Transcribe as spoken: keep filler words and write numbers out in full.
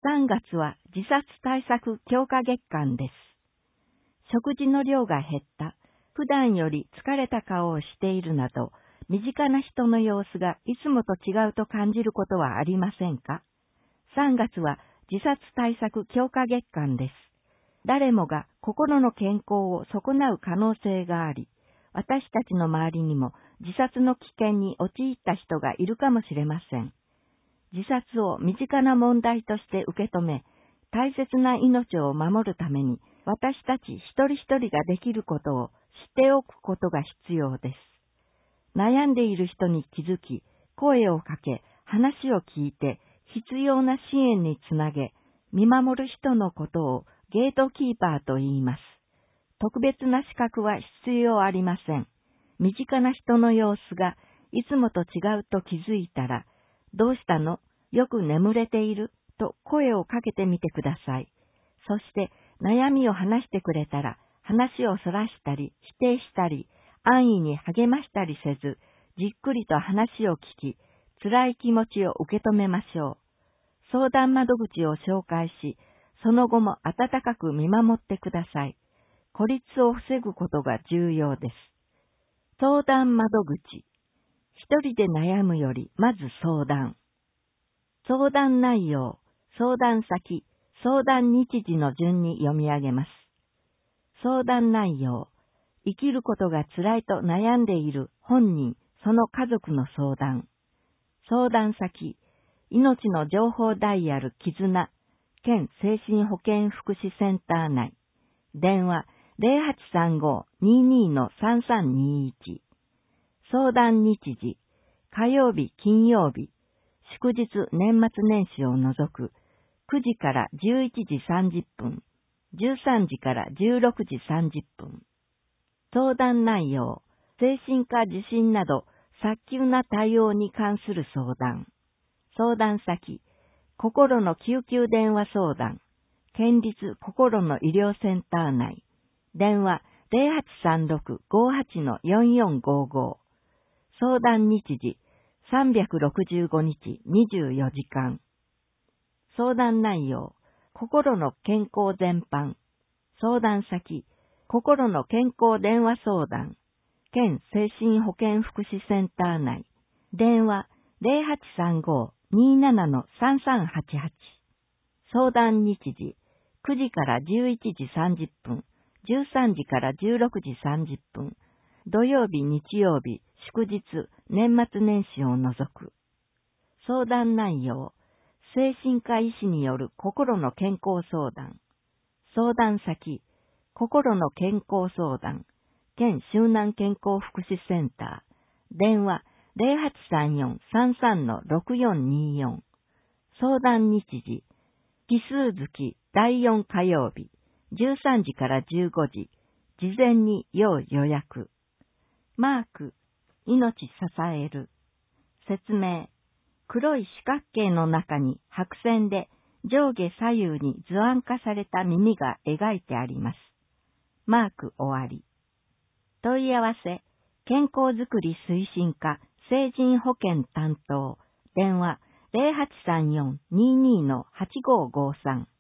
さんがつは自殺対策強化月間です。食事の量が減った、普段より疲れた顔をしているなど、身近な人の様子がいつもと違うと感じることはありませんか？さんがつは自殺対策強化月間です。誰もが心の健康を損なう可能性があり、私たちの周りにも自殺の危険に陥った人がいるかもしれません。自殺を身近な問題として受け止め、大切な命を守るために私たち一人一人ができることを知っておくことが必要です。悩んでいる人に気づき、声をかけ、話を聞いて、必要な支援につなげ、見守る人のことをゲートキーパーと言います。特別な資格は必要ありません。身近な人の様子がいつもと違うと気づいたら、どうしたの？よく眠れている？と声をかけてみてください。そして悩みを話してくれたら、話をそらしたり、否定したり、安易に励ましたりせず、じっくりと話を聞き、辛い気持ちを受け止めましょう。相談窓口を紹介し、その後も温かく見守ってください。孤立を防ぐことが重要です。相談窓口。一人で悩むより、まず相談。相談内容、相談先、相談日時の順に読み上げます。相談内容、生きることが辛いと悩んでいる本人、その家族の相談。相談先、命の情報ダイヤル絆、県精神保健福祉センター内。電話 ゼロはちさんご にーにー のさんさんにーいち。相談日時、火曜日、金曜日、祝日、年末年始を除く、くじからじゅういちじさんじゅっぷん、じゅうさんじからじゅうろくじさんじゅっぷん。相談内容、精神科受診など、早急な対応に関する相談。相談先、心の救急電話相談、県立心の医療センター内。電話 ゼロはちさんろく ごーはち のよんよんごーご。相談日時、さんびゃくろくじゅうごにちにじゅうよじかん。相談内容、心の健康全般。相談先、心の健康電話相談。県精神保健福祉センター内。電話 ゼロはちさんご にーなな のさんさんはちはち。相談日時、くじからじゅういちじさんじゅっぷん、じゅうさんじからじゅうろくじさんじゅっぷん。土曜日、日曜日、祝日、年末年始を除く。相談内容、精神科医師による心の健康相談。相談先、心の健康相談。県周南健康福祉センター。電話 ゼロはちさんよん さんさん のろくよんにーよん。相談日時、奇数月だいよん火曜日、じゅうさんじからじゅうごじ。事前に要予約。マーク、命支える。説明、黒い四角形の中に白線で上下左右に図案化された耳が描いてあります。マーク終わり。問い合わせ、健康づくり推進課成人保健担当。電話 ゼロはちさんよん にーにー のはちごーごーさん。